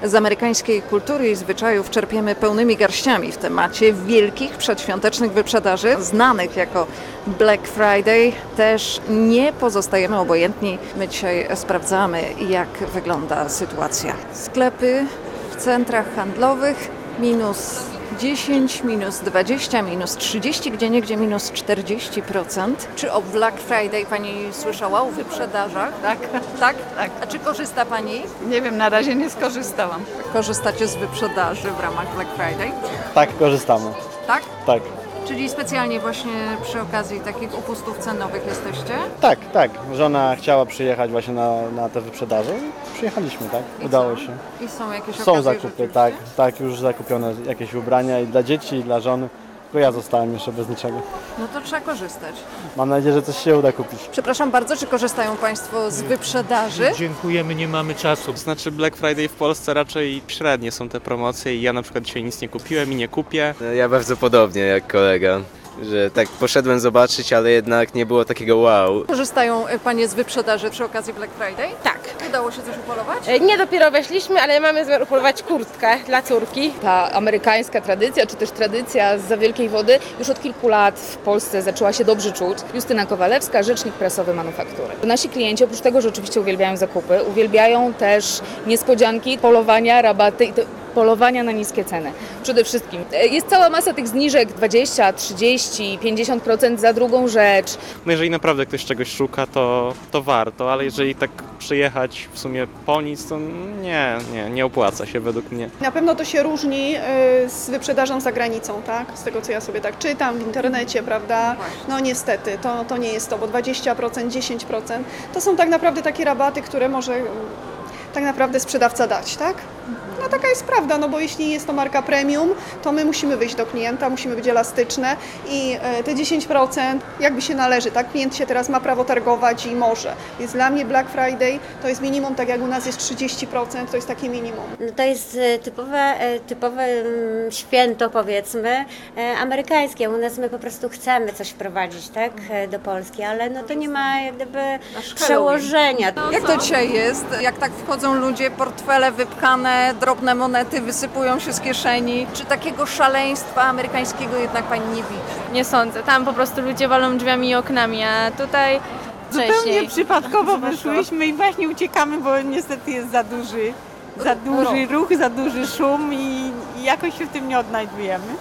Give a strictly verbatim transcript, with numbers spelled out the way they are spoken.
Z amerykańskiej kultury i zwyczajów czerpiemy pełnymi garściami w temacie wielkich przedświątecznych wyprzedaży, znanych jako Black Friday. Też nie pozostajemy obojętni. My dzisiaj sprawdzamy, jak wygląda sytuacja. Sklepy w centrach handlowych minus dziesięć, minus dwadzieścia, minus trzydzieści, gdzie niegdzie minus czterdzieści procent. Czy o Black Friday Pani słyszała, o wyprzedażach? Tak, Tak? tak. A czy korzysta Pani? Nie wiem, na razie nie skorzystałam. Korzystacie z wyprzedaży w ramach Black Friday? Tak, korzystamy. Tak? Tak. Czyli specjalnie właśnie przy okazji takich upustów cenowych jesteście? Tak, tak. Żona chciała przyjechać właśnie na, na te wyprzedaże. Przyjechaliśmy, tak? I Udało co? się. I są jakieś Są okazje zakupy, rzeczywiście? tak, tak, już zakupione jakieś ubrania i dla dzieci, i dla żony. Tylko ja zostałem jeszcze bez niczego. No to trzeba korzystać. Mam nadzieję, że coś się uda kupić. Przepraszam bardzo, czy korzystają Państwo z wyprzedaży? Dziękujemy, nie mamy czasu. Znaczy Black Friday w Polsce raczej średnie są te promocje i ja na przykład dzisiaj nic nie kupiłem i nie kupię. Ja bardzo podobnie jak kolega, że tak poszedłem zobaczyć, ale jednak nie było takiego wow. Korzystają Panie z wyprzedaży przy okazji Black Friday? Tak. Udało się coś upolować? E, Nie dopiero weszliśmy, ale mamy zamiar upolować kurtkę dla córki. Ta amerykańska tradycja, czy też tradycja zza Wielkiej Wody już od kilku lat w Polsce zaczęła się dobrze czuć. Justyna Kowalewska, rzecznik prasowy manufaktury. Nasi klienci oprócz tego, że oczywiście uwielbiają zakupy, uwielbiają też niespodzianki, polowania, rabaty i to polowania na niskie ceny. Przede wszystkim e, jest cała masa tych zniżek dwadzieścia, trzydzieści, pięćdziesiąt procent za drugą rzecz. No jeżeli naprawdę ktoś czegoś szuka, to, to warto, ale jeżeli tak przyjechać w sumie po nic, to nie, nie, nie opłaca się według mnie. Na pewno to się różni y, z wyprzedażą za granicą, tak? Z tego, co ja sobie tak czytam w internecie, prawda? No niestety, to, to nie jest to, bo dwadzieścia procent, dziesięć procent to są tak naprawdę takie rabaty, które może y, tak naprawdę sprzedawca dać, tak? No taka jest prawda, no bo jeśli jest to marka premium, to my musimy wyjść do klienta, musimy być elastyczne i e, te dziesięć procent jakby się należy, tak? Klient się teraz ma prawo targować i może. Więc dla mnie Black Friday to jest minimum, tak jak u nas jest trzydzieści procent, to jest takie minimum. No to jest e, typowe, e, typowe mm, święto, powiedzmy, e, amerykańskie. U nas my po prostu chcemy coś wprowadzić, tak, e, do Polski, ale no to nie ma jak gdyby przełożenia. Jak to dzisiaj jest? Jak tak wchodzą ludzie, portfele wypchane, drobne monety wysypują się z kieszeni. Czy takiego szaleństwa amerykańskiego jednak Pani nie widzi? Nie sądzę. Tam po prostu ludzie walą drzwiami i oknami, a tutaj Zupełnie wcześniej. przypadkowo wyszłyśmy i właśnie uciekamy, bo niestety jest za duży, za duży ruch, za duży szum i, i jakoś się w tym nie odnajdujemy.